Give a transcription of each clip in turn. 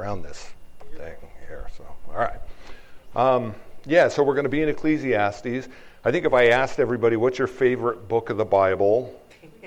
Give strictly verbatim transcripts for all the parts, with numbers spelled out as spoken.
around this thing here. So, all right. Um, yeah, so we're going to be in Ecclesiastes. I think if I asked everybody, what's your favorite book of the Bible?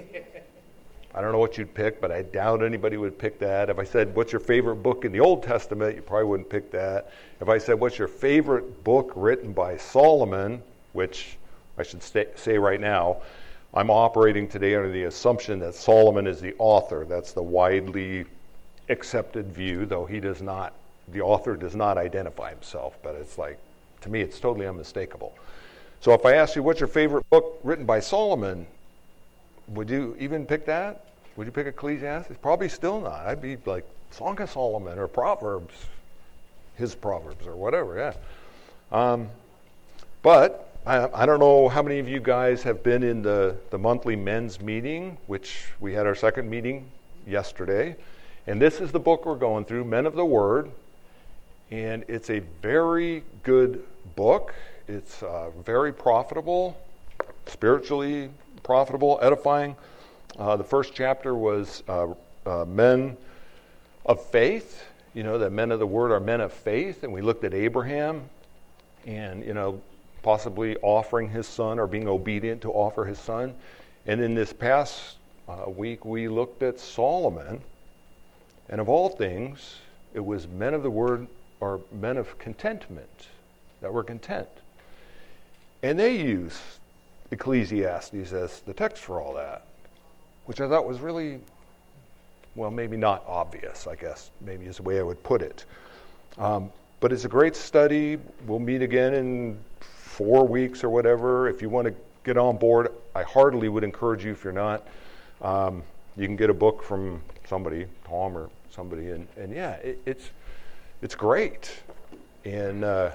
I don't know what you'd pick, but I doubt anybody would pick that. If I said, what's your favorite book in the Old Testament, you probably wouldn't pick that. If I said, what's your favorite book written by Solomon, which I should stay, say right now, I'm operating today under the assumption that Solomon is the author. That's the widely accepted view, though he does not, the author does not identify himself, but it's like, to me, it's totally unmistakable. So if I asked you, what's your favorite book written by Solomon, would you even pick that? Would you pick Ecclesiastes? Probably still not. I'd be like Song of Solomon or Proverbs, his Proverbs or whatever, yeah. Um, but I, I don't know how many of you guys have been in the, the monthly men's meeting, which we had our second meeting yesterday. And this is the book we're going through, Men of the Word. And it's a very good book. It's uh, very profitable, spiritually profitable, edifying. Uh, the first chapter was uh, uh, men of faith. You know, that men of the Word are men of faith. And we looked at Abraham and, you know, possibly offering his son or being obedient to offer his son. And in this past uh, week, we looked at Solomon. And of all things, it was men of the Word are men of contentment, that were content. And they use Ecclesiastes as the text for all that, which I thought was really, well, maybe not obvious, I guess, maybe is the way I would put it. Um, but it's a great study. We'll meet again in four weeks or whatever. If you want to get on board, I heartily would encourage you, if you're not, um, you can get a book from somebody, Tom or somebody, and, and yeah, it, it's it's great. And uh,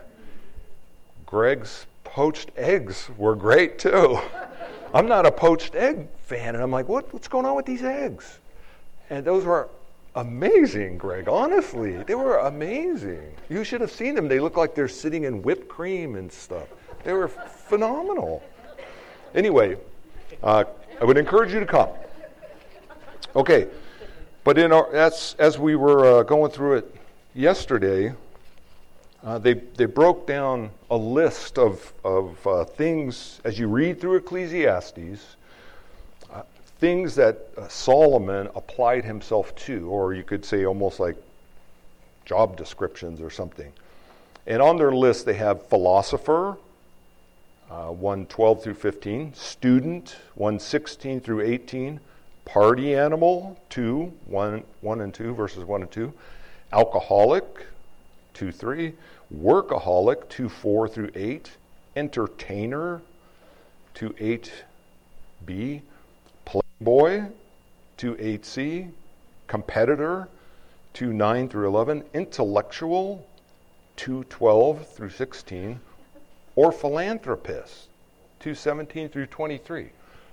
Greg's poached eggs were great too. I'm not a poached egg fan, and I'm like, what, what's going on with these eggs? And those were amazing, Greg, honestly. They were amazing. You should have seen them. They look like they're sitting in whipped cream and stuff. They were phenomenal. Anyway, uh, I would encourage you to come. Okay, but in our, as, as we were uh, going through it yesterday, Uh, they they broke down a list of, of uh, things, as you read through Ecclesiastes, uh, things that uh, Solomon applied himself to, or you could say almost like job descriptions or something. And on their list they have philosopher, uh, one twelve through fifteen, student, one sixteen through eighteen, party animal, two, one, one and two, verses one and two, alcoholic, two, three, workaholic, two, four through eight, entertainer, two, eight b, playboy, two, eight c, competitor, two, nine through eleven, intellectual, two, twelve through sixteen, or philanthropist, two, seventeen through twenty-three.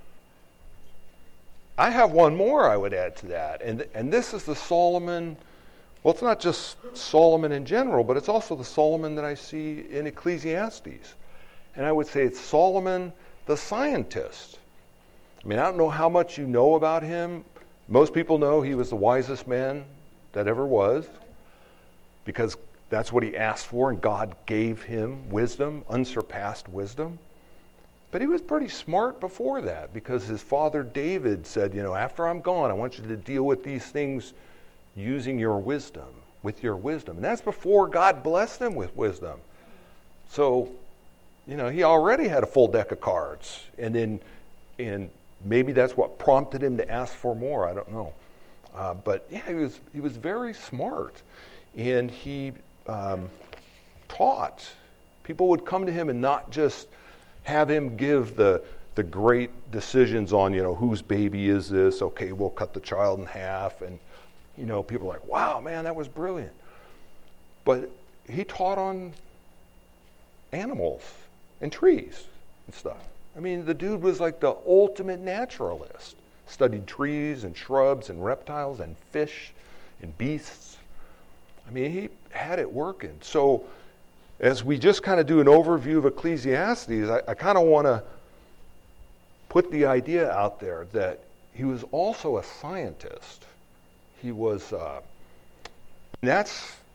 I have one more I would add to that, and and this is the Solomon. Well, it's not just Solomon in general, but it's also the Solomon that I see in Ecclesiastes. And I would say it's Solomon the scientist. I mean, I don't know how much you know about him. Most people know he was the wisest man that ever was, because that's what he asked for, and God gave him wisdom, unsurpassed wisdom. But he was pretty smart before that, because his father David said, you know, after I'm gone, I want you to deal with these things using your wisdom, with your wisdom. And that's before God blessed him with wisdom. So, you know, he already had a full deck of cards. And then, and maybe that's what prompted him to ask for more. I don't know. Uh, but yeah, he was he was very smart. And he um, taught. People would come to him and not just have him give the the great decisions on, you know, whose baby is this? Okay, we'll cut the child in half. And you know, people are like, wow, man, that was brilliant. But he taught on animals and trees and stuff. I mean, the dude was like the ultimate naturalist. Studied trees and shrubs and reptiles and fish and beasts. I mean, he had it working. So as we just kind of do an overview of Ecclesiastes, I, I kind of want to put the idea out there that he was also a scientist. He was, uh, and that's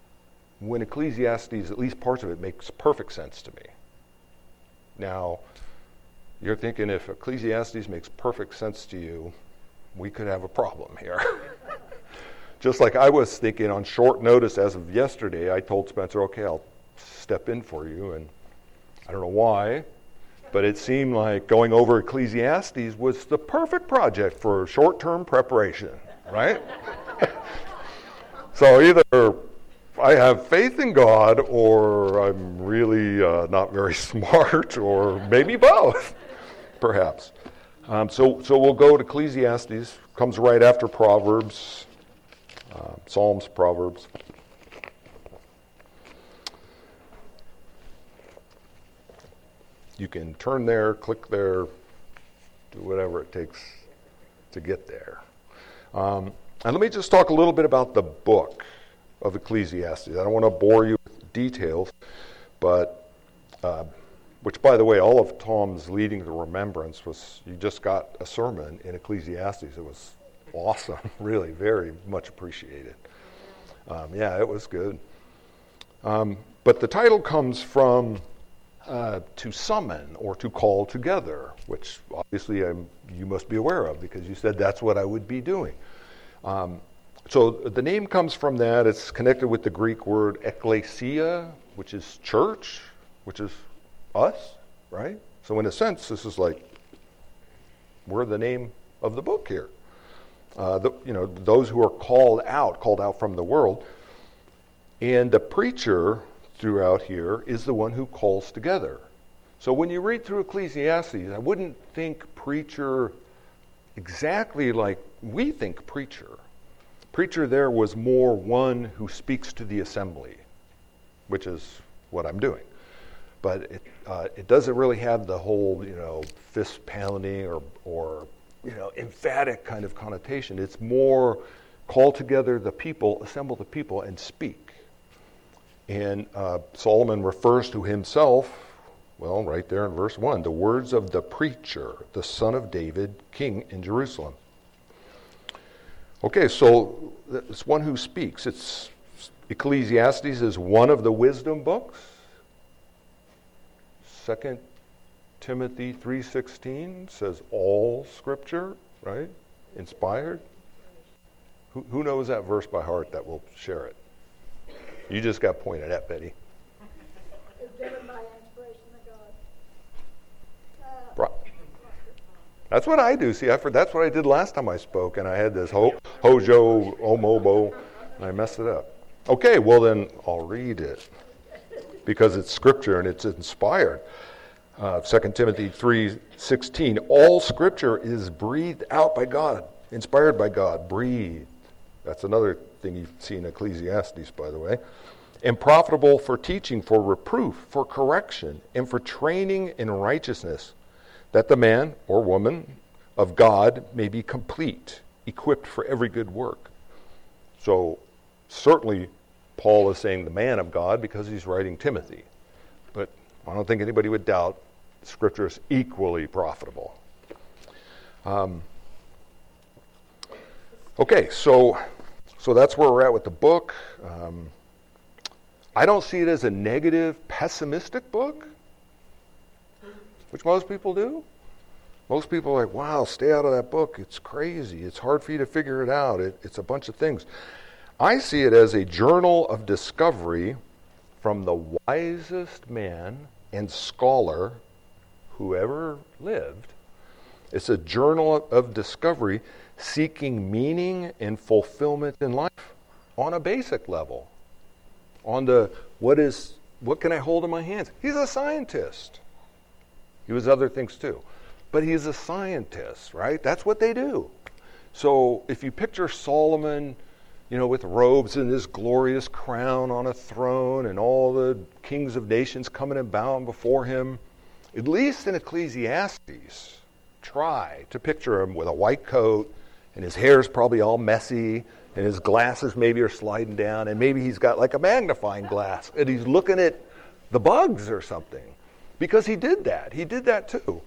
when Ecclesiastes, at least parts of it, makes perfect sense to me. Now, you're thinking if Ecclesiastes makes perfect sense to you, we could have a problem here. Just like I was thinking on short notice as of yesterday, I told Spencer, okay, I'll step in for you, and I don't know why, but it seemed like going over Ecclesiastes was the perfect project for short-term preparation, right? So either I have faith in God, or I'm really uh, not very smart, or maybe both, perhaps. Um, so, so we'll go to Ecclesiastes, comes right after Proverbs, uh, Psalms, Proverbs. You can turn there, click there, do whatever it takes to get there. Um, and let me just talk a little bit about the book of Ecclesiastes. I don't want to bore you with details, but, uh, which, by the way, all of Tom's leading the remembrance was, you just got a sermon in Ecclesiastes. It was awesome, really, very much appreciated. Um, yeah, it was good. Um, but the title comes from uh, to summon or to call together, which obviously I'm, you must be aware of because you said that's what I would be doing. Um, so the name comes from that. It's connected with the Greek word ekklesia, which is church, which is us, right? So in a sense, this is like, we're the name of the book here. Uh, the, you know, those who are called out, called out from the world. And the preacher throughout here is the one who calls together. So when you read through Ecclesiastes, I wouldn't think preacher exactly like we think preacher. Preacher there was more one who speaks to the assembly, which is what I'm doing. But it uh, it doesn't really have the whole, you know, fist pounding or or you know, emphatic kind of connotation. It's more call together the people, assemble the people, and speak. And uh, Solomon refers to himself, well, right there in verse one, the words of the preacher, the son of David, king in Jerusalem. Okay, so it's one who speaks. It's Ecclesiastes is one of the wisdom books. Second Timothy three sixteen says all Scripture, right? Inspired. Who, who knows that verse by heart that will share it? You just got pointed at, Betty. It's given by inspiration of God. Right. That's what I do. See, I, that's what I did last time I spoke, and I had this ho, hojo, omobo, and I messed it up. Okay, well then I'll read it because it's Scripture and it's inspired. Uh, Second Timothy three sixteen, all Scripture is breathed out by God, inspired by God, breathed. That's another thing you see in Ecclesiastes, by the way. And profitable for teaching, for reproof, for correction, and for training in righteousness, that the man or woman of God may be complete, equipped for every good work. So certainly Paul is saying the man of God because he's writing Timothy. But I don't think anybody would doubt Scripture is equally profitable. Um, okay, so so that's where we're at with the book. Um, I don't see it as a negative, pessimistic book, which most people do. Most people are like, wow, stay out of that book. It's crazy. It's hard for you to figure it out. It, it's a bunch of things. I see it as a journal of discovery from the wisest man and scholar who ever lived. It's a journal of discovery seeking meaning and fulfillment in life on a basic level. On the, what is, what can I hold in my hands? He's a scientist. He was other things too. But he's a scientist, right? That's what they do. So if you picture Solomon, you know, with robes and this glorious crown on a throne and all the kings of nations coming and bowing before him, at least in Ecclesiastes, try to picture him with a white coat and his hair's probably all messy and his glasses maybe are sliding down and maybe he's got like a magnifying glass and he's looking at the bugs or something. Because he did that. He did that too.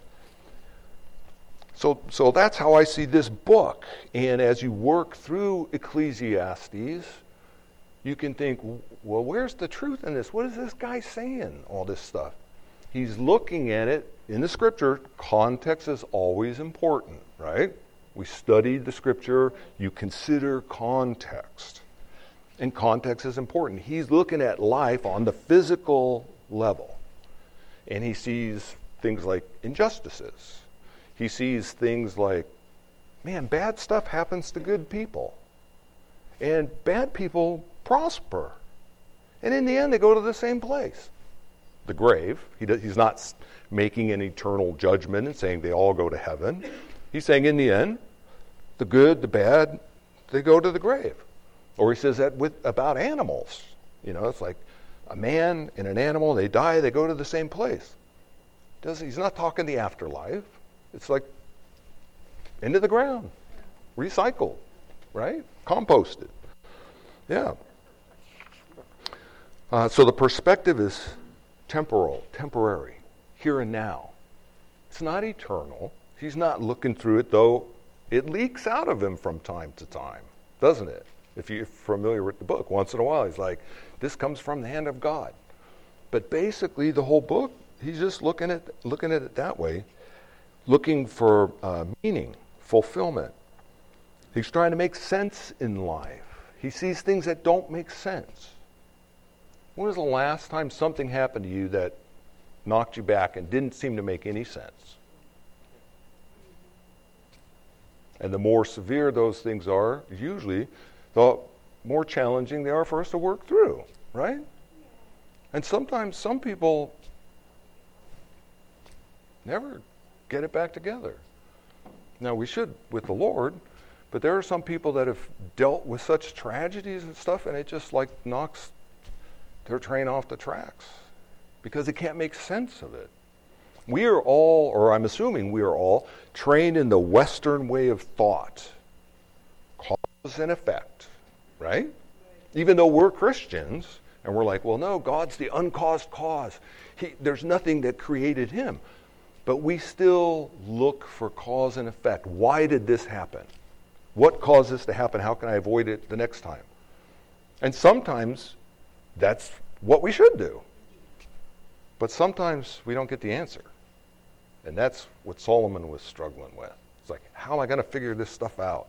So, so that's how I see this book. And as you work through Ecclesiastes, you can think, well, where's the truth in this? What is this guy saying, all this stuff? He's looking at it in the Scripture. Context is always important, right? We studied the Scripture. You consider context. And context is important. He's looking at life on the physical level. And he sees things like injustices. He sees things like, man, bad stuff happens to good people. And bad people prosper. And in the end, they go to the same place, the grave. He does, he's not making an eternal judgment and saying they all go to heaven. He's saying in the end, the good, the bad, they go to the grave. Or he says that with about animals. You know, it's like a man and an animal, they die, they go to the same place. Does, he's not talking the afterlife. It's like into the ground, recycled, right? Composted. Yeah. Uh, so the perspective is temporal, temporary, here and now. It's not eternal. He's not looking through it, though it leaks out of him from time to time, doesn't it? If you're familiar with the book, once in a while he's like, this comes from the hand of God. But basically the whole book, he's just looking at looking at it that way, looking for uh, meaning, fulfillment. He's trying to make sense in life. He sees things that don't make sense. When was the last time something happened to you that knocked you back and didn't seem to make any sense? And the more severe those things are, usually, the more challenging they are for us to work through, right? And sometimes some people never get it back together. Now, we should with the Lord, but there are some people that have dealt with such tragedies and stuff, and it just like knocks their train off the tracks because they can't make sense of it. We are all, or I'm assuming we are all, trained in the Western way of thought. Cause and effect, right? Even though we're Christians, and we're like, well, no, God's the uncaused cause. He, there's nothing that created him. But we still look for cause and effect. Why did this happen? What caused this to happen? How can I avoid it the next time? And sometimes that's what we should do. But sometimes we don't get the answer. And that's what Solomon was struggling with. It's like, how am I going to figure this stuff out?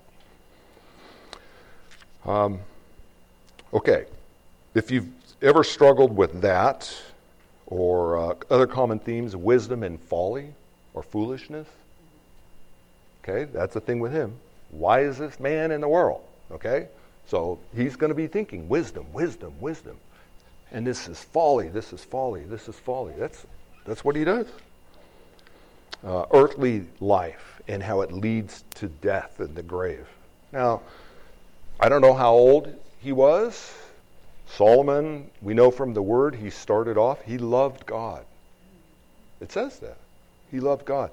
Um, okay. If you've ever struggled with that, or uh, other common themes, wisdom and folly, or foolishness, okay, that's the thing with him. Why is this man in the world? Okay? So he's going to be thinking wisdom, wisdom, wisdom. And this is folly, this is folly, this is folly. That's that's what he does. Uh, earthly life and how it leads to death and the grave. Now, I don't know how old he was. Solomon, we know from the word, he started off, he loved God. It says that. He loved God.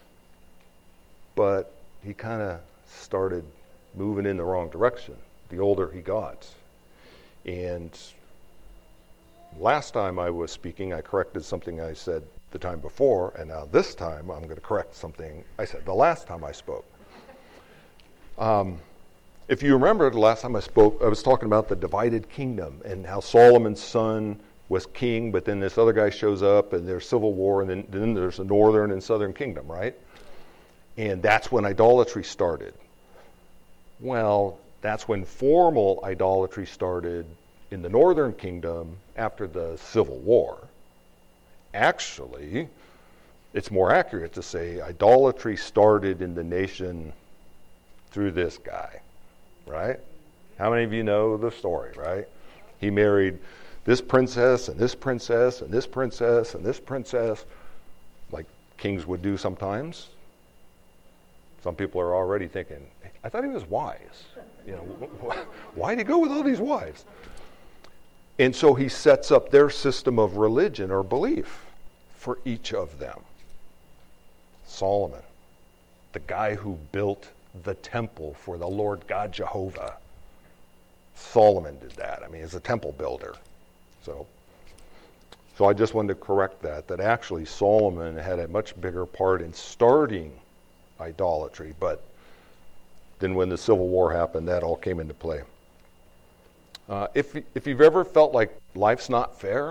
But he kind of started moving in the wrong direction the older he got. And last time I was speaking, I corrected something I said the time before, and now this time I'm going to correct something I said the last time I spoke. Um, if you remember, the last time I spoke, I was talking about the divided kingdom and how Solomon's son was king, but then this other guy shows up and there's civil war, and then, then there's the northern and southern kingdom, right? And that's when idolatry started. Well, that's when formal idolatry started in the northern kingdom after the civil war. Actually, it's more accurate to say idolatry started in the nation through this guy, right? How many of you know the story, right? He married this princess and this princess and this princess and this princess, like kings would do sometimes. Some people are already thinking, I thought he was wise. You know, why did he go with all these wives? And so he sets up their system of religion or belief for each of them. Solomon, the guy who built the temple for the Lord God Jehovah. Solomon did that. I mean, he's a temple builder. So, so I just wanted to correct that, that actually Solomon had a much bigger part in starting idolatry, but then when the Civil War happened, that all came into play. Uh, if, if you've ever felt like life's not fair,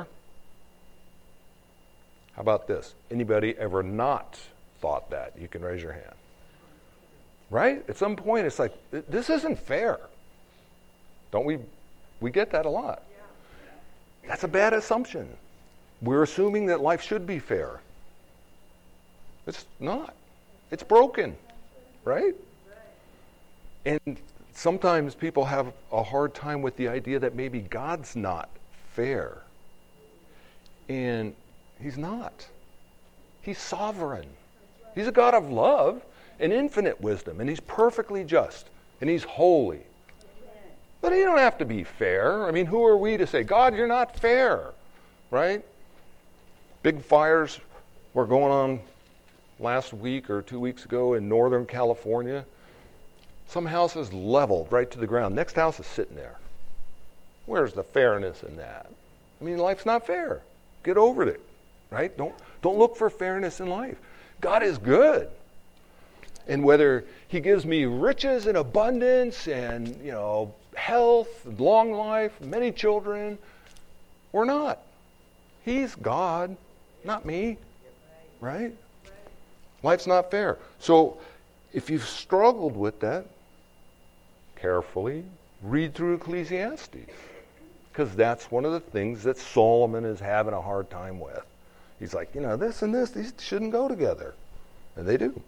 how about this? Anybody ever not thought that? You can raise your hand. Right? At some point, it's like, this isn't fair. Don't we? We get that a lot. That's a bad assumption. We're assuming that life should be fair. It's not. It's broken. Right? And sometimes people have a hard time with the idea that maybe God's not fair. And he's not. He's sovereign. He's a God of love and infinite wisdom, and he's perfectly just, and he's holy. But he don't have to be fair. I mean, who are we to say, God, you're not fair, right? Big fires were going on last week or two weeks ago in Northern California. Some houses leveled right to the ground. Next house is sitting there. Where's the fairness in that? I mean, life's not fair. Get over it, right? Don't, don't look for fairness in life. God is good. And whether he gives me riches and abundance and, you know, health, long life, many children, or not. He's God, not me, right? Life's not fair. So if you've struggled with that, carefully read through Ecclesiastes, because that's one of the things that Solomon is having a hard time with. He's like, you know, this and this, these shouldn't go together. And they do.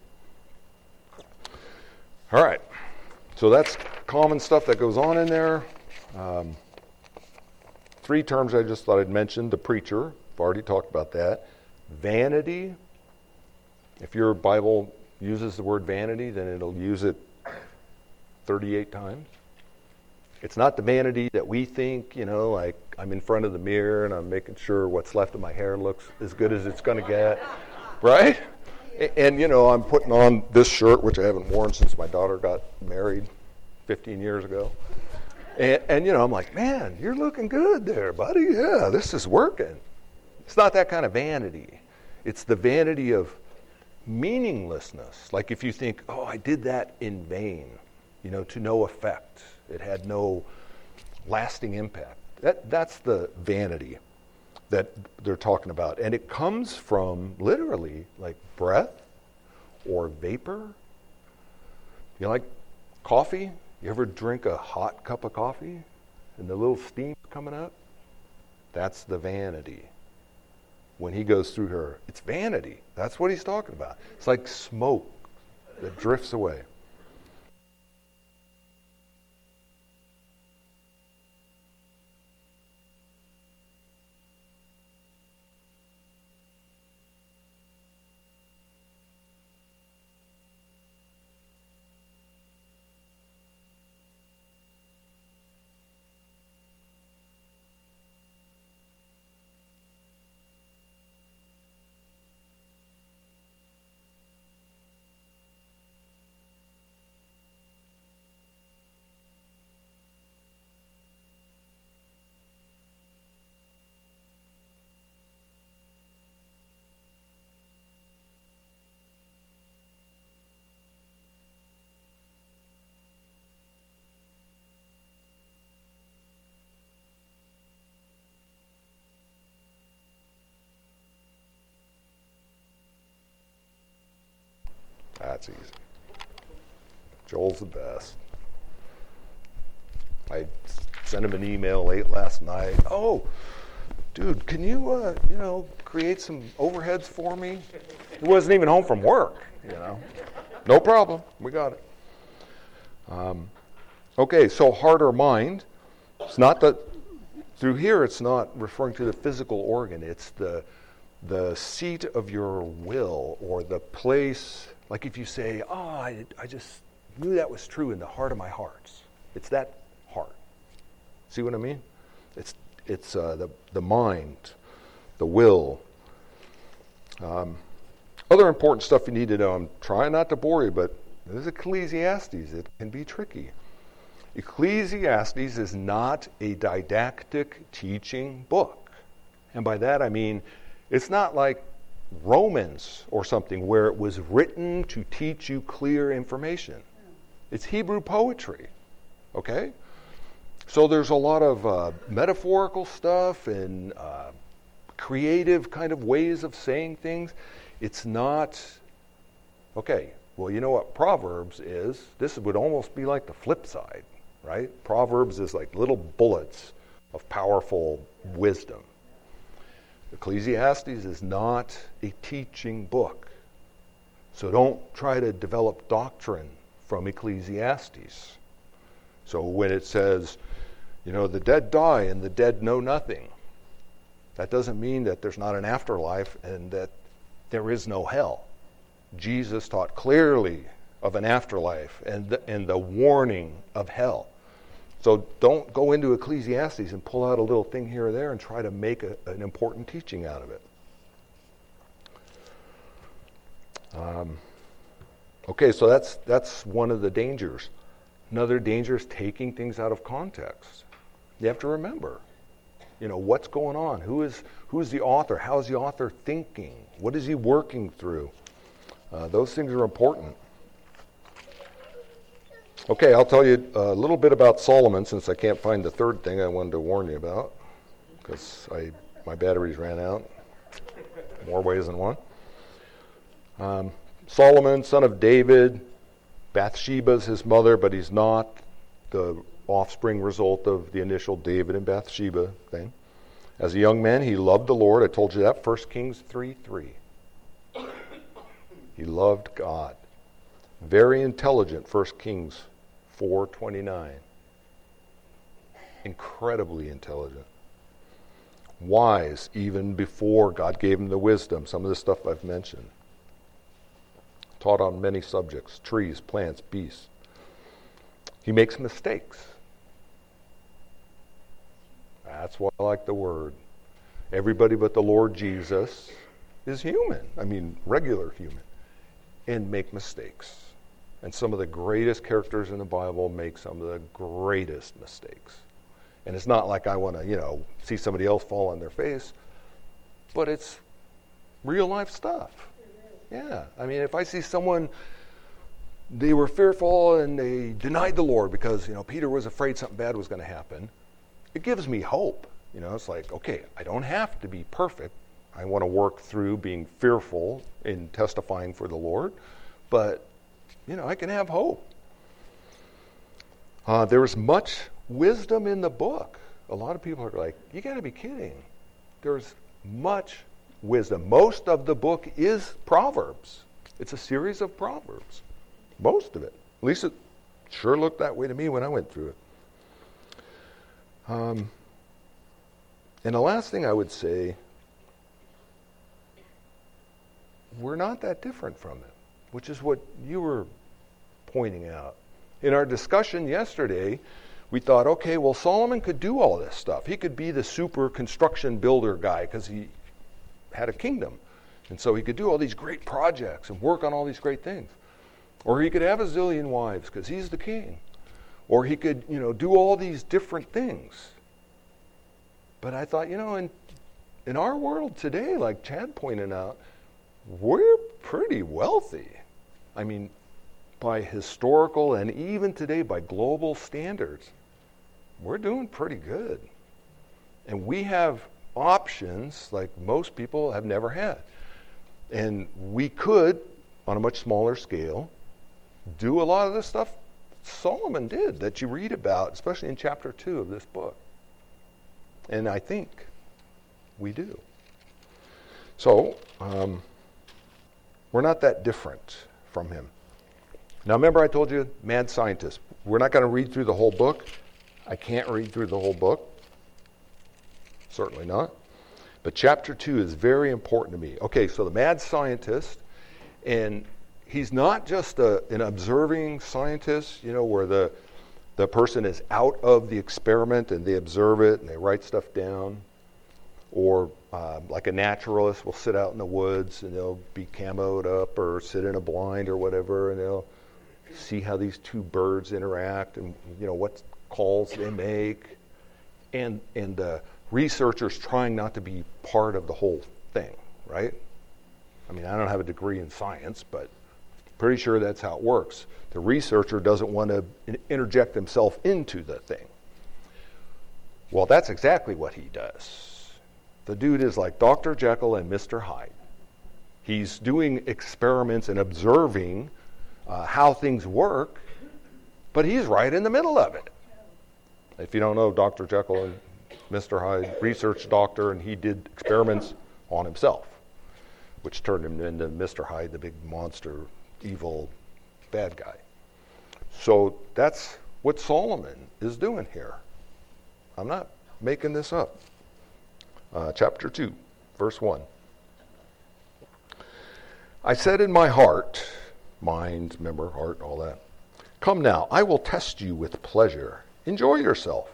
All right. So that's common stuff that goes on in there. Um, three terms I just thought I'd mention. The preacher, I've already talked about that. Vanity. If your Bible uses the word vanity, then it'll use it thirty-eight times. It's not the vanity that we think, you know, like I'm in front of the mirror and I'm making sure what's left of my hair looks as good as it's going to get. Right? And, you know, I'm putting on this shirt, which I haven't worn since my daughter got married fifteen years ago. And, and, you know, I'm like, man, you're looking good there, buddy. Yeah, this is working. It's not that kind of vanity. It's the vanity of meaninglessness. Like if you think, oh, I did that in vain, you know, to no effect. It had no lasting impact. That That's the vanity that they're talking about. And it comes from literally like breath or vapor. You like coffee? You ever drink a hot cup of coffee and the little steam coming up? That's the vanity. When he goes through her, it's vanity. That's what he's talking about. It's like smoke that drifts away. That's easy. Joel's the best. I sent him an email late last night. Oh, dude, can you, uh, you know, create some overheads for me? He wasn't even home from work, you know. No problem. We got it. Um, okay, so heart or mind. It's not that, through here it's not referring to the physical organ. It's the the seat of your will, or the place. Like if you say, oh, I, I just knew that was true in the heart of my hearts. It's that heart. See what I mean? It's it's uh, the, the mind, the will. Um, other important stuff you need to know. I'm trying not to bore you, but this is Ecclesiastes. It can be tricky. Ecclesiastes is not a didactic teaching book. And by that I mean it's not like Romans or something where it was written to teach you clear information. It's Hebrew poetry, okay? So there's a lot of uh, metaphorical stuff and uh, creative kind of ways of saying things. It's not, okay, well, you know what Proverbs is? This would almost be like the flip side, right? Proverbs is like little bullets of powerful wisdom. Ecclesiastes is not a teaching book. So don't try to develop doctrine from Ecclesiastes. So when it says, you know, the dead die and the dead know nothing, that doesn't mean that there's not an afterlife and that there is no hell. Jesus taught clearly of an afterlife and the, and the warning of hell. So don't go into Ecclesiastes and pull out a little thing here or there and try to make a, an important teaching out of it. Um, okay, so that's that's one of the dangers. Another danger is taking things out of context. You have to remember, you know, what's going on? Who is who's the author? How's the author thinking? What is he working through? Uh, those things are important. Okay, I'll tell you a little bit about Solomon, since I can't find the third thing I wanted to warn you about, because I my batteries ran out. More ways than one. Um, Solomon, son of David, Bathsheba's his mother, but he's not the offspring result of the initial David and Bathsheba thing. As a young man, he loved the Lord. I told you that, First Kings three three. He loved God. Very intelligent, First Kings four twenty-nine. Incredibly intelligent. Wise, even before God gave him the wisdom. Some of the stuff I've mentioned. Taught on many subjects, trees, plants, beasts. He makes mistakes. That's why I like the word. Everybody but the Lord Jesus is human. I mean, regular human. And make mistakes. And some of the greatest characters in the Bible make some of the greatest mistakes. And it's not like I want to, you know, see somebody else fall on their face, but it's real life stuff. Yeah, I mean, if I see someone, they were fearful and they denied the Lord because, you know, Peter was afraid something bad was going to happen, it gives me hope. You know, it's like, okay, I don't have to be perfect. I want to work through being fearful in testifying for the Lord, but, you know, I can have hope. Uh, there was much wisdom in the book. A lot of people are like, you got to be kidding. There's much wisdom. Most of the book is Proverbs. It's a series of Proverbs. Most of it. At least it sure looked that way to me when I went through it. Um, and the last thing I would say, we're not that different from it, which is what you were pointing out. In our discussion yesterday, we thought, okay, well, Solomon could do all this stuff. He could be the super construction builder guy because he had a kingdom. And so he could do all these great projects and work on all these great things. Or he could have a zillion wives because he's the king. Or he could, you know, do all these different things. But I thought, you know, in in our world today, like Chad pointed out, we're pretty wealthy. I mean, by historical and even today by global standards, we're doing pretty good. And we have options like most people have never had. And we could, on a much smaller scale, do a lot of the stuff Solomon did that you read about, especially in chapter two of this book. And I think we do. So, um, we're not that different from him. Now remember I told you, mad scientist. We're not going to read through the whole book. I can't read through the whole book. Certainly not. But chapter two is very important to me. Okay, so the mad scientist, and he's not just a, an observing scientist, you know, where the the person is out of the experiment and they observe it and they write stuff down. Or uh, like a naturalist will sit out in the woods and they'll be camoed up or sit in a blind or whatever, and they'll see how these two birds interact and, you know, what calls they make. And and the researchers trying not to be part of the whole thing, right? I mean, I don't have a degree in science, but pretty sure that's how it works. The researcher doesn't want to interject himself into the thing. Well, that's exactly what he does. The dude is like Doctor Jekyll and Mister Hyde. He's doing experiments and observing uh, how things work, but he's right in the middle of it. If you don't know, Doctor Jekyll and Mister Hyde, research doctor, and he did experiments on himself, which turned him into Mister Hyde, the big monster, evil, bad guy. So that's what Solomon is doing here. I'm not making this up. Uh, chapter two, verse one. I said in my heart, mind, remember, heart, all that. Come now, I will test you with pleasure. Enjoy yourself.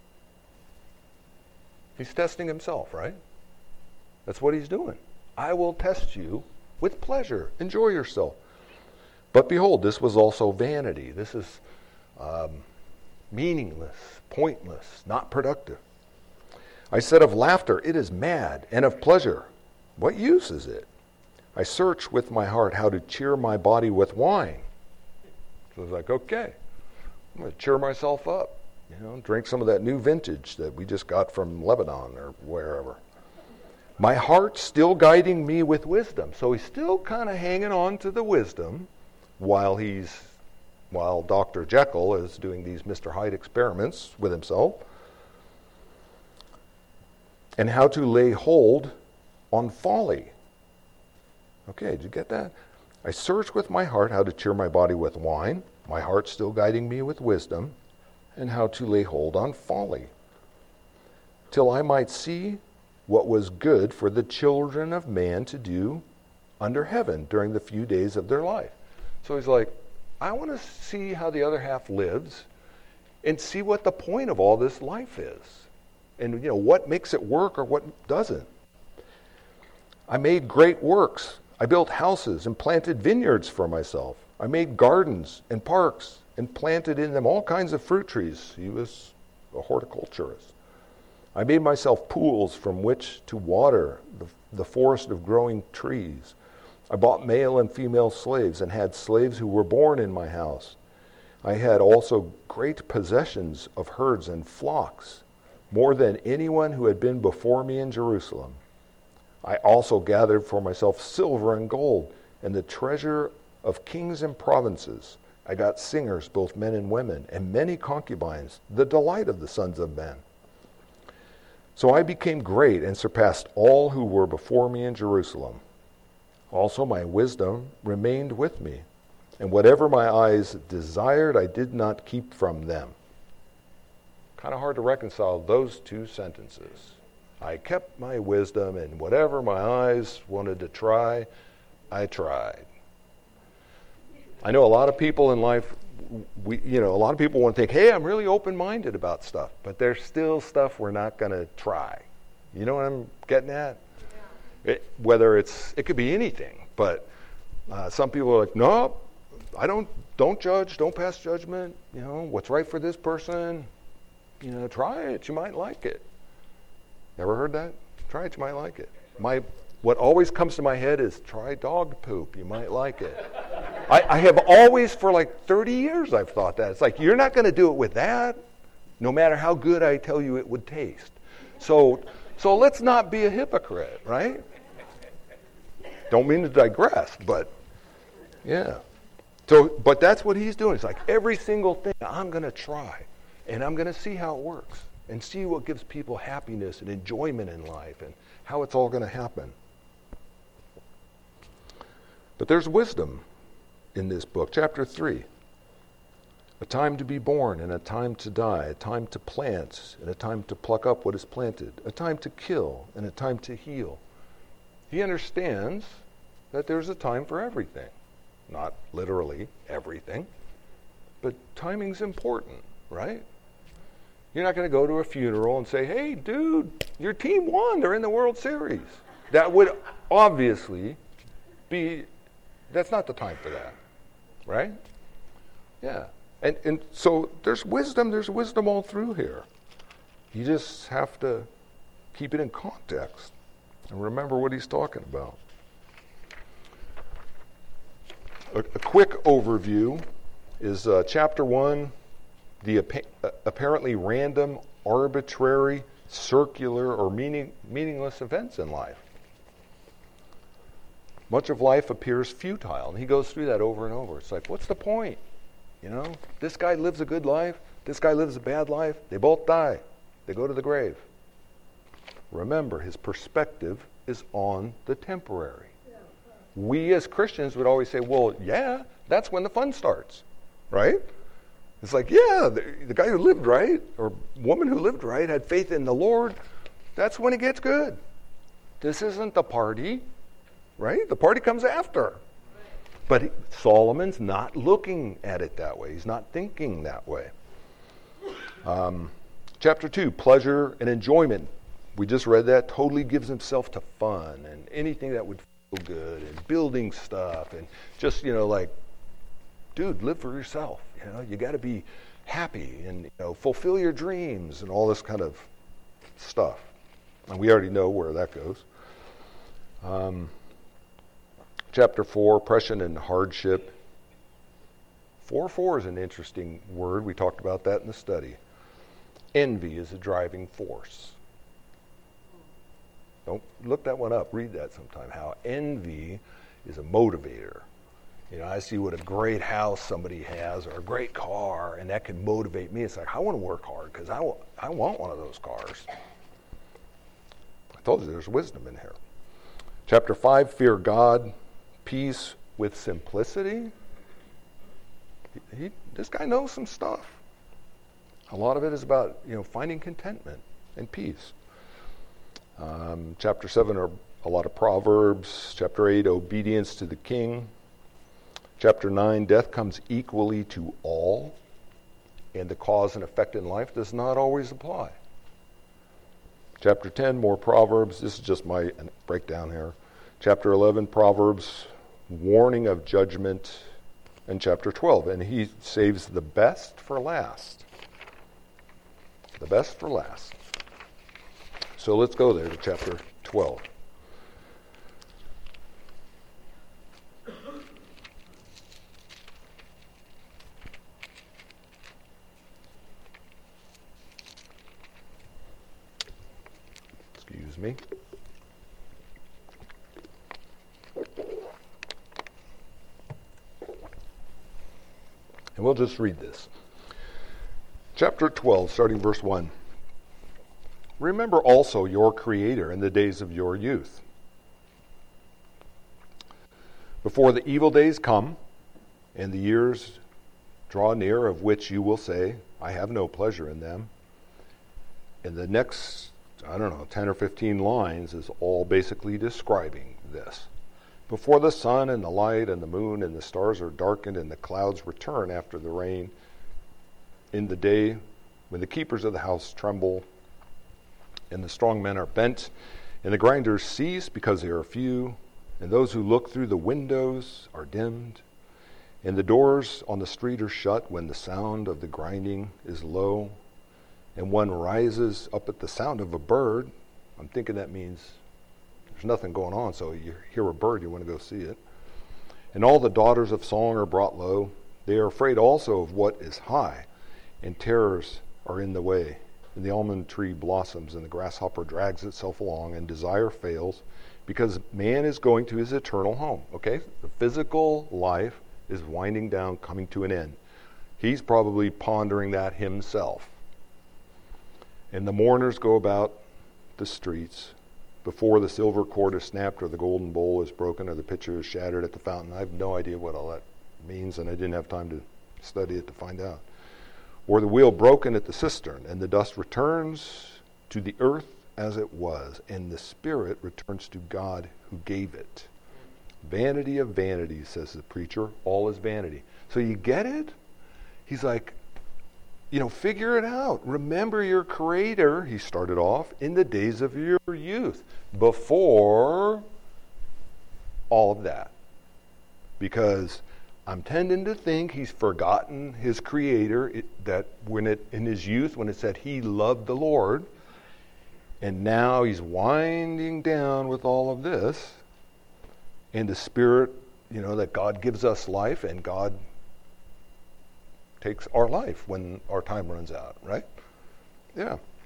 He's testing himself, right? That's what he's doing. I will test you with pleasure. Enjoy yourself. But behold, this was also vanity. This is um, meaningless, pointless, not productive. I said of laughter, it is mad, and of pleasure, what use is it? I search with my heart how to cheer my body with wine. So it's like, okay, I'm going to cheer myself up. You know, drink some of that new vintage that we just got from Lebanon or wherever. My heart's still guiding me with wisdom. So he's still kind of hanging on to the wisdom while he's, while Doctor Jekyll is doing these Mister Hyde experiments with himself. And how to lay hold on folly. Okay, did you get that? I search with my heart how to cheer my body with wine. My heart's still guiding me with wisdom. And how to lay hold on folly, till I might see what was good for the children of man to do under heaven during the few days of their life. So he's like, I want to see how the other half lives and see what the point of all this life is. And, you know, what makes it work or what doesn't. I made great works. I built houses and planted vineyards for myself. I made gardens and parks and planted in them all kinds of fruit trees. He was a horticulturist. I made myself pools from which to water the, the forest of growing trees. I bought male and female slaves and had slaves who were born in my house. I had also great possessions of herds and flocks, more than anyone who had been before me in Jerusalem. I also gathered for myself silver and gold and the treasure of kings and provinces. I got singers, both men and women, and many concubines, the delight of the sons of men. So I became great and surpassed all who were before me in Jerusalem. Also my wisdom remained with me, and whatever my eyes desired, I did not keep from them. Kind of hard to reconcile those two sentences. I kept my wisdom, and whatever my eyes wanted to try, I tried. I know a lot of people in life, we, you know, a lot of people want to think, hey, I'm really open-minded about stuff, but there's still stuff we're not going to try. You know what I'm getting at? Yeah. It, whether it's, it could be anything, but uh, some people are like, no, I don't, don't judge, don't pass judgment. You know, what's right for this person, you know, try it, you might like it. Ever heard that? Try it, you might like it. My What always comes to my head is try dog poop. You might like it. I, I have always, for like thirty years, I've thought that. It's like, you're not going to do it with that, no matter how good I tell you it would taste. So, so let's not be a hypocrite, right? Don't mean to digress, but yeah. So, but that's what he's doing. It's like every single thing I'm going to try, and I'm going to see how it works, and see what gives people happiness and enjoyment in life, and how it's all going to happen. But there's wisdom in this book, chapter three. A time to be born and a time to die, a time to plant and a time to pluck up what is planted, a time to kill and a time to heal. He understands that there's a time for everything. Not literally everything, but timing's important, right? You're not going to go to a funeral and say, hey, dude, your team won. They're in the World Series. That would obviously be, that's not the time for that, right? Yeah. And and so there's wisdom, there's wisdom all through here. You just have to keep it in context and remember what he's talking about. A, a quick overview is uh, chapter one, the appa- apparently random arbitrary, circular, or meaning, meaningless events in life. Much of life appears futile, and he goes through that over and over. It's like, what's the point? You know, this guy lives a good life, this guy lives a bad life, they both die. They go to the grave. Remember, his perspective is on the temporary. We as Christians would always say, well, yeah, that's when the fun starts, right? It's like, yeah, the, the guy who lived right, or woman who lived right, had faith in the Lord, that's when it gets good. This isn't the party, right? The party comes after. But he, Solomon's not looking at it that way. He's not thinking that way. Um, chapter two, pleasure and enjoyment. We just read that. Totally gives himself to fun and anything that would feel good and building stuff and just, you know, like, dude, live for yourself. You know, you got to be happy and, you know, fulfill your dreams and all this kind of stuff. And we already know where that goes. Um, chapter four, oppression and hardship. Four four is an interesting word. We talked about that in the study. Envy is a driving force. Don't look that one up. Read that sometime. How envy is a motivator. You know, I see what a great house somebody has or a great car, and that can motivate me. It's like, I want to work hard because I, w- I want one of those cars. I told you there's wisdom in here. Chapter five, fear God, peace with simplicity. He, he, this guy knows some stuff. A lot of it is about, you know, finding contentment and peace. Um, chapter seven are a lot of Proverbs. Chapter eight, obedience to the king. Chapter nine, death comes equally to all, and the cause and effect in life does not always apply. Chapter ten, more Proverbs. This is just my breakdown here. Chapter eleven, Proverbs, warning of judgment. And chapter twelve, and he saves the best for last. The best for last. So let's go there to chapter twelve. Excuse me. And we'll just read this. Chapter twelve, starting verse one. Remember also your Creator in the days of your youth, before the evil days come, and the years draw near of which you will say, I have no pleasure in them. And the next, I don't know, ten or fifteen lines is all basically describing this. Before the sun and the light and the moon and the stars are darkened and the clouds return after the rain, in the day when the keepers of the house tremble and the strong men are bent and the grinders cease because they are few, and those who look through the windows are dimmed, and the doors on the street are shut when the sound of the grinding is low, and one rises up at the sound of a bird. I'm thinking that means there's nothing going on, so you hear a bird, you want to go see it. And all the daughters of song are brought low. They are afraid also of what is high, and terrors are in the way. And the almond tree blossoms, and the grasshopper drags itself along, and desire fails, because man is going to his eternal home. Okay? The physical life is winding down, coming to an end. He's probably pondering that himself. And the mourners go about the streets before the silver cord is snapped, or the golden bowl is broken, or the pitcher is shattered at the fountain. I have no idea what all that means, and I didn't have time to study it to find out. Or the wheel broken at the cistern, and the dust returns to the earth as it was, and the spirit returns to God who gave it. Vanity of vanities, says the preacher, all is vanity. So you get it? He's like, you know, figure it out. Remember your Creator, he started off, in the days of your youth, before all of that. Because I'm tending to think he's forgotten his Creator, it, that when it in his youth, when it said he loved the Lord, and now he's winding down with all of this, and the Spirit, you know, that God gives us life, and God takes our life when our time runs out, right? Yeah.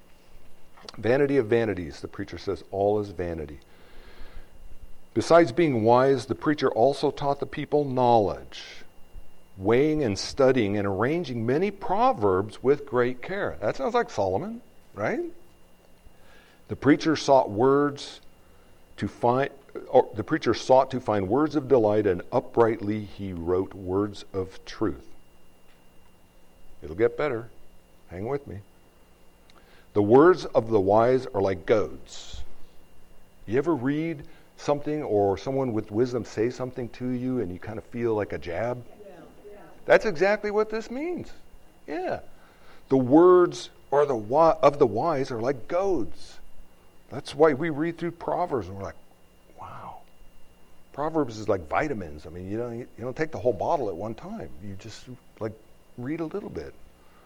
Vanity of vanities, the preacher says, all is vanity. Besides being wise, the preacher also taught the people knowledge, weighing and studying and arranging many proverbs with great care. That sounds like Solomon, right? The preacher sought words to find, or the preacher sought to find words of delight, and uprightly he wrote words of truth. It'll get better. Hang with me. The words of the wise are like goads. You ever read something or someone with wisdom say something to you and you kind of feel like a jab? Yeah, yeah. That's exactly what this means. Yeah. The words are the of the wise are like goads. That's why we read through Proverbs and we're like, wow. Proverbs is like vitamins. I mean, you don't you don't take the whole bottle at one time. You just like read a little bit.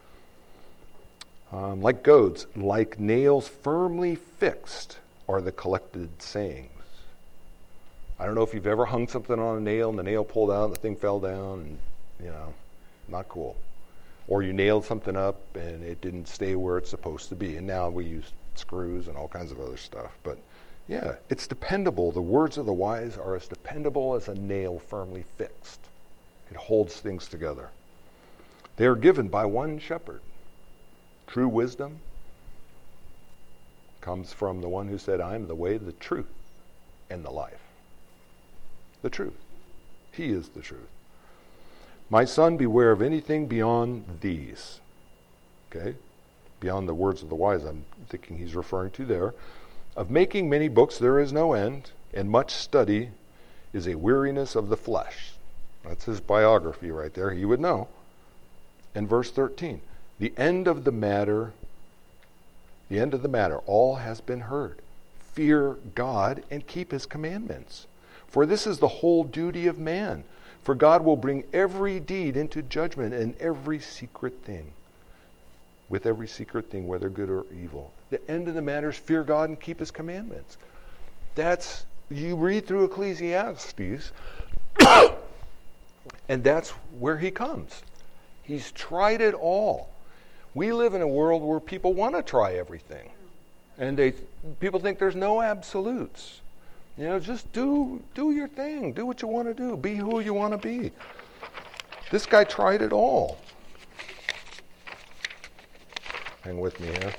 Um, like goads, like nails firmly fixed are the collected sayings. I don't know if you've ever hung something on a nail and the nail pulled out and the thing fell down and, you know, not cool. Or you nailed something up and it didn't stay where it's supposed to be. And now we use screws and all kinds of other stuff. But yeah, it's dependable. The words of the wise are as dependable as a nail firmly fixed. It holds things together. They are given by one shepherd. True wisdom comes from the one who said, I am the way, the truth, and the life. The truth. He is the truth. My son, beware of anything beyond these. Okay? Beyond the words of the wise, I'm thinking he's referring to there. Of making many books there is no end, and much study is a weariness of the flesh. That's his biography right there. He would know. And verse thirteen. The end of the matter, the end of the matter, all has been heard. Fear God and keep his commandments. For this is the whole duty of man. For God will bring every deed into judgment and every secret thing. With every secret thing, whether good or evil. The end of the matter is fear God and keep his commandments. That's, you read through Ecclesiastes, and that's where he comes. He's tried it all. We live in a world where people want to try everything. And they people think there's no absolutes. You know, just do do your thing. Do what you want to do. Be who you want to be. This guy tried it all. Hang with me here.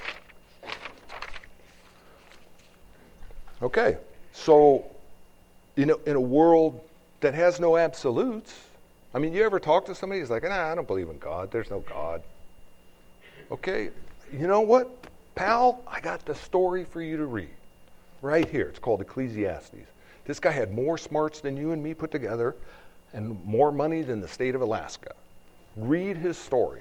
Okay. So, you know, in a world that has no absolutes, I mean, you ever talk to somebody who's like, nah, I don't believe in God. There's no God. Okay, you know what, pal? I got the story for you to read. Right here. It's called Ecclesiastes. This guy had more smarts than you and me put together and more money than the state of Alaska. Read his story.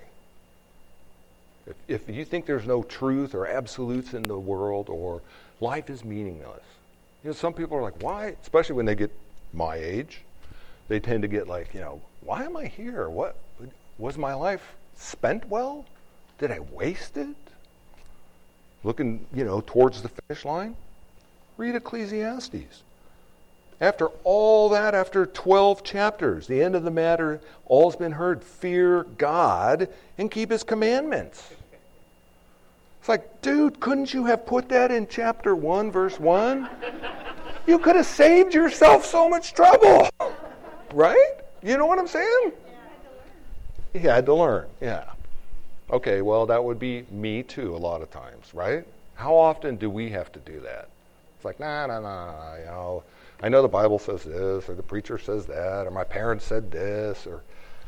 If, if you think there's no truth or absolutes in the world or life is meaningless. You know, some people are like, why? Especially when they get my age. They tend to get like, you know, why am I here? What was my life spent well? Did I waste it? Looking, you know, towards the finish line? Read Ecclesiastes. After all that, after twelve chapters, the end of the matter, all's been heard. Fear God and keep his commandments. It's like, dude, couldn't you have put that in chapter one, verse one? You could have saved yourself so much trouble. Right? You know what I'm saying? He had to learn, yeah. Okay, well, that would be me too a lot of times, right? How often do we have to do that? It's like, nah, nah, nah, nah, you know, I know the Bible says this, or the preacher says that, or my parents said this, or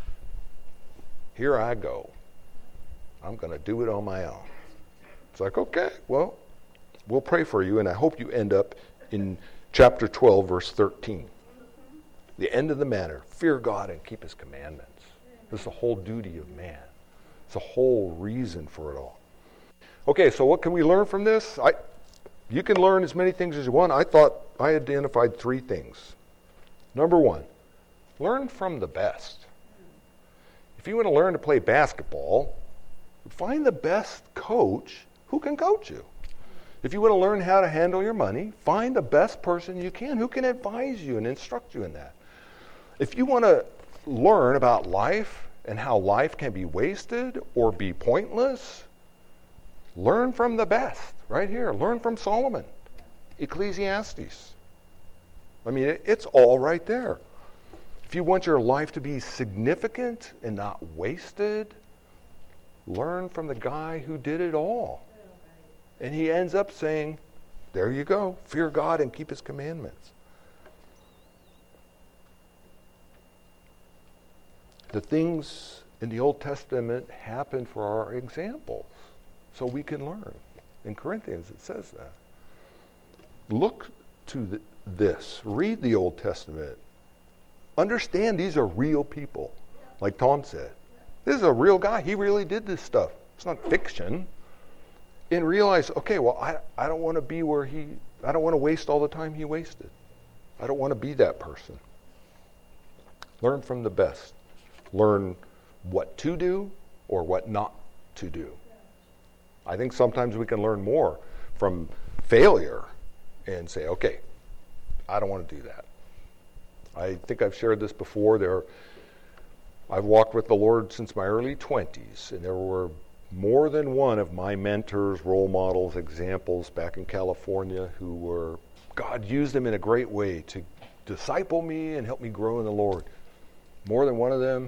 here I go. I'm going to do it on my own. It's like, okay, well, we'll pray for you, and I hope you end up in chapter twelve, verse thirteen. The end of the matter, fear God and keep his commandments. This is the whole duty of man. It's the whole reason for it all. Okay, so what can we learn from this? I, you can learn as many things as you want. I thought I identified three things. Number one, learn from the best. If you want to learn to play basketball, find the best coach who can coach you. If you want to learn how to handle your money, find the best person you can who can advise you and instruct you in that. If you want to learn about life and how life can be wasted or be pointless, learn from the best, right here. Learn from Solomon. Ecclesiastes. I mean, it, it's all right there. If you want your life to be significant and not wasted, learn from the guy who did it all. And he ends up saying, there you go, fear God and keep his commandments. The things in the Old Testament happen for our examples, so we can learn. In Corinthians it says that. Look to the, this. Read the Old Testament. Understand these are real people, like Tom said. This is a real guy. He really did this stuff. It's not fiction. And realize, okay, well, I, I don't want to be where he, I don't want to waste all the time he wasted. I don't want to be that person. Learn from the best. Learn what to do or what not to do. I think sometimes we can learn more from failure and say, okay, I don't want to do that. I think I've shared this before. There, I've walked with the Lord since my early twenties, and there were more than one of my mentors, role models, examples back in California who were, God used them in a great way to disciple me and help me grow in the Lord. More than one of them,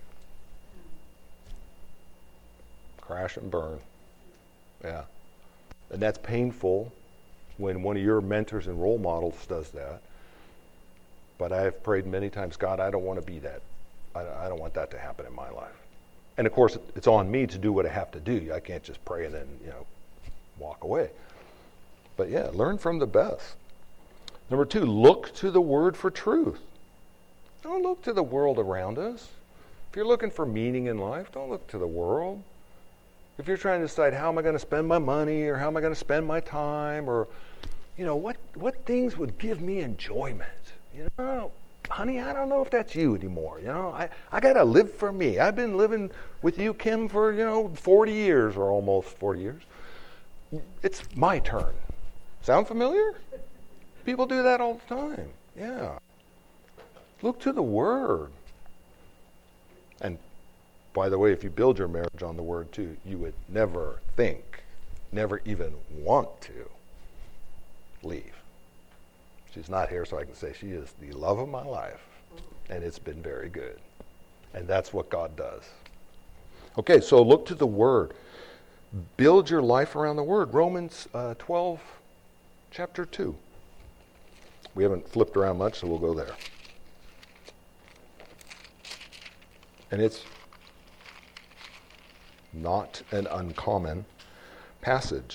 crash and burn. Yeah. And that's painful when one of your mentors and role models does that. But I have prayed many times, God, I don't want to be that. I, I don't want that to happen in my life. And of course, it's on me to do what I have to do. I can't just pray and then, you know, walk away. But yeah, learn from the best. Number two, look to the Word for truth. Don't look to the world around us. If you're looking for meaning in life, don't look to the world. If you're trying to decide how am I going to spend my money or how am I going to spend my time or, you know, what, what things would give me enjoyment, you know, honey, I don't know if that's you anymore. You know, I, I got to live for me. I've been living with you, Kim, for, you know, forty years or almost forty years. It's my turn. Sound familiar? People do that all the time. Yeah. Look to the Word. And by the way, if you build your marriage on the Word too, you would never think, never even want to leave. She's not here, so I can say she is the love of my life, and it's been very good. And that's what God does. Okay, so look to the Word. Build your life around the Word. Romans uh, twelve, chapter two. We haven't flipped around much, so we'll go there. And it's not an uncommon passage.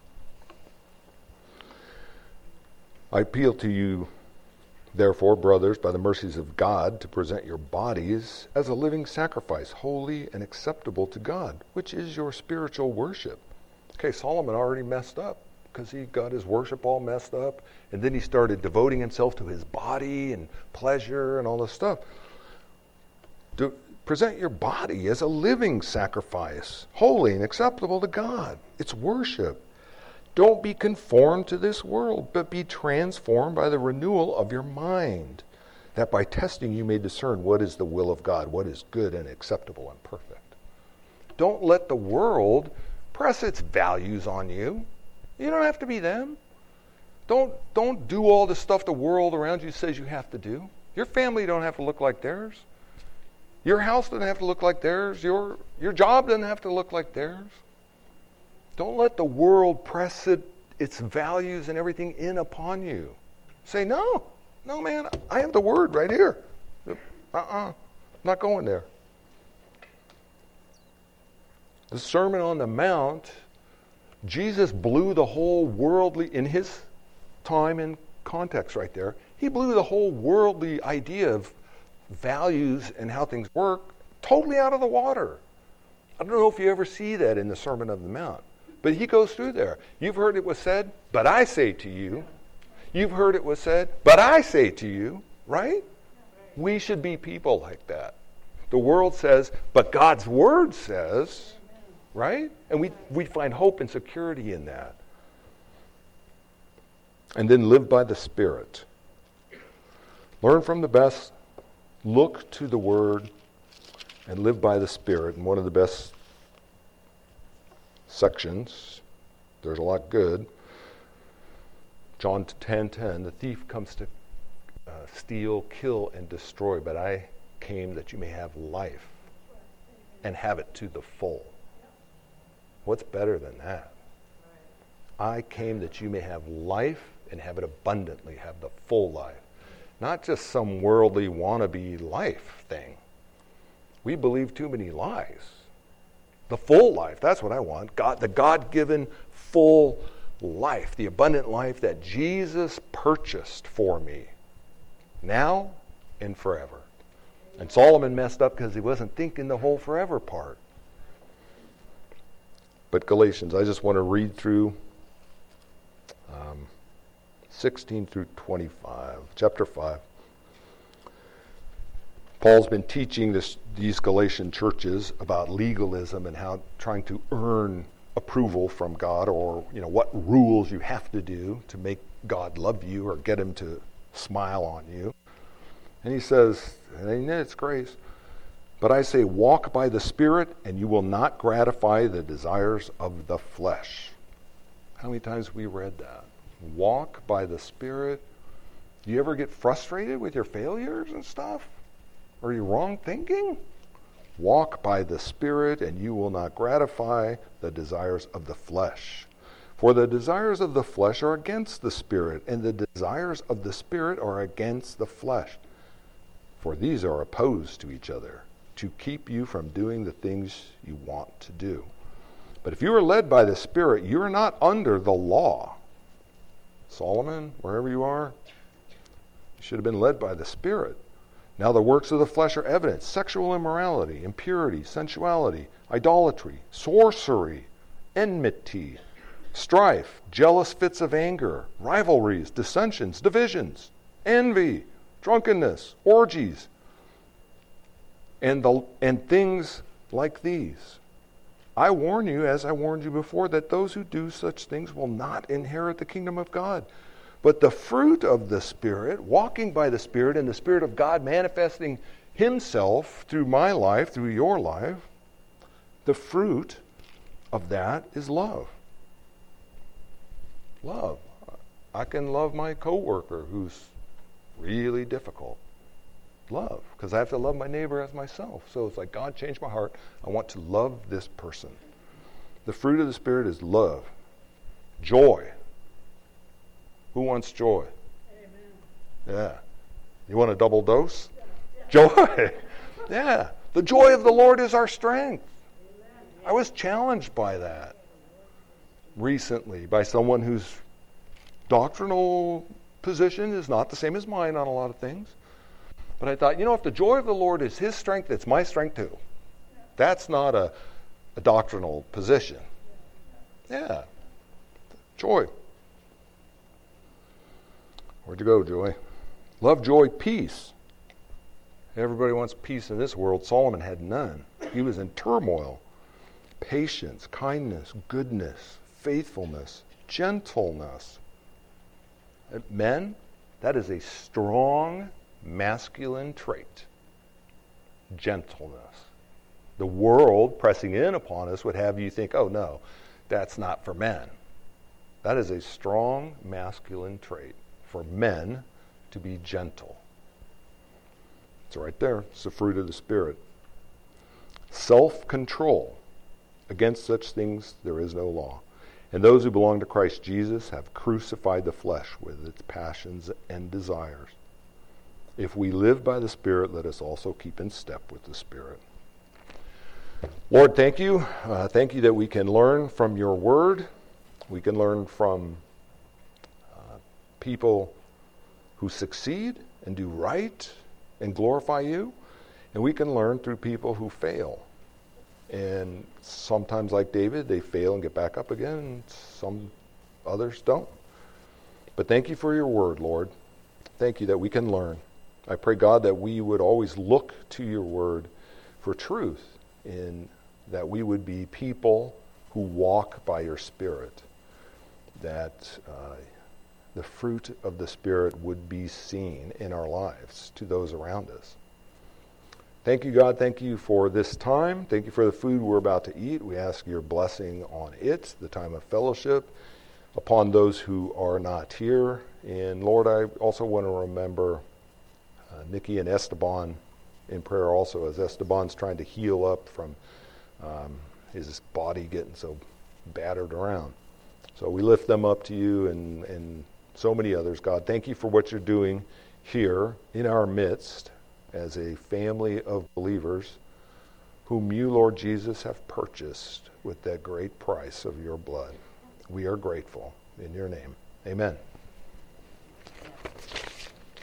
I appeal to you, therefore, brothers, by the mercies of God, to present your bodies as a living sacrifice, holy and acceptable to God, which is your spiritual worship. Okay, Solomon already messed up because he got his worship all messed up, and then he started devoting himself to his body and pleasure and all this stuff. Do, present your body as a living sacrifice, holy and acceptable to God. It's worship. Don't be conformed to this world, but be transformed by the renewal of your mind, that by testing you may discern what is the will of God, what is good and acceptable and perfect. Don't let the world press its values on you. You don't have to be them. Don't, don't do all the stuff the world around you says you have to do. Your family don't have to look like theirs. Your house doesn't have to look like theirs. Your, your job doesn't have to look like theirs. Don't let the world press it, its values and everything in upon you. Say, no, no, man, I have the Word right here. Uh-uh, not going there. The Sermon on the Mount, Jesus blew the whole worldly, in his time and context right there, he blew the whole worldly idea of values and how things work totally out of the water. I don't know if you ever see that in the Sermon on the Mount. But he goes through there. You've heard it was said, but I say to you. You've heard it was said, but I say to you, right? We should be people like that. The world says, but God's Word says, right? And we, we find hope and security in that. And then live by the Spirit. Learn from the best, look to the Word, and live by the Spirit. And one of the best sections there's a lot good. John ten ten, the thief comes to uh, steal, kill, and destroy, but I came that you may have life and have it to the full. What's better than that? I came that you may have life and have it abundantly, have the full life. Not just some worldly wannabe life thing. We believe too many lies. The full life, that's what I want. God, the God-given full life, the abundant life that Jesus purchased for me, now and forever. And Solomon messed up because he wasn't thinking the whole forever part. But Galatians, I just want to read through um, sixteen through twenty-five, chapter five. Paul's been teaching this, these Galatian churches about legalism and how trying to earn approval from God, or you know what rules you have to do to make God love you or get him to smile on you. And he says, and it's grace, but I say walk by the Spirit and you will not gratify the desires of the flesh. How many times have we read that? Walk by the Spirit. Do you ever get frustrated with your failures and stuff? Are you wrong thinking? Walk by the Spirit, and you will not gratify the desires of the flesh. For the desires of the flesh are against the Spirit, and the desires of the Spirit are against the flesh. For these are opposed to each other, to keep you from doing the things you want to do. But if you are led by the Spirit, you are not under the law. Solomon, wherever you are, you should have been led by the Spirit. Now the works of the flesh are evident: sexual immorality, impurity, sensuality, idolatry, sorcery, enmity, strife, jealous fits of anger, rivalries, dissensions, divisions, envy, drunkenness, orgies, and the and things like these. I warn you, as I warned you before, that those who do such things will not inherit the kingdom of God. But the fruit of the Spirit, walking by the Spirit, and the Spirit of God manifesting himself through my life, through your life, the fruit of that is love. Love. I can love my coworker who's really difficult. Love, because I have to love my neighbor as myself. So it's like, God, change my heart. I want to love this person. The fruit of the Spirit is love, joy. Who wants joy? Amen. Yeah. You want a double dose? Yeah. Joy. Yeah. The joy of the Lord is our strength. Amen. I was challenged by that recently by someone whose doctrinal position is not the same as mine on a lot of things. But I thought, you know, if the joy of the Lord is his strength, it's my strength too. That's not a, a doctrinal position. Yeah. Joy. Where'd you go, Joy? Love, joy, peace. Everybody wants peace in this world. Solomon had none. He was in turmoil. Patience, kindness, goodness, faithfulness, gentleness. Men, that is a strong masculine trait. Gentleness. The world pressing in upon us would have you think, oh no, that's not for men. That is a strong masculine trait. For men to be gentle. It's right there. It's the fruit of the Spirit. Self-control. Against such things there is no law. And those who belong to Christ Jesus have crucified the flesh with its passions and desires. If we live by the Spirit, let us also keep in step with the Spirit. Lord, thank you. Uh, thank you that we can learn from your word. We can learn from people who succeed and do right and glorify you. And we can learn through people who fail. And sometimes, like David, they fail and get back up again, and some others don't. But thank you for your word, Lord. Thank you that we can learn. I pray, God, that we would always look to your word for truth, and that we would be people who walk by your Spirit, that uh, the fruit of the Spirit would be seen in our lives to those around us. Thank you, God. Thank you for this time. Thank you for the food we're about to eat. We ask your blessing on it, the time of fellowship, upon those who are not here. And Lord, I also want to remember uh, Nikki and Esteban in prayer also, as Esteban's trying to heal up from um, his body getting so battered around. So we lift them up to you and, and so many others. God, thank you for what you're doing here in our midst as a family of believers whom you, Lord Jesus, have purchased with that great price of your blood. We are grateful. In your name, amen.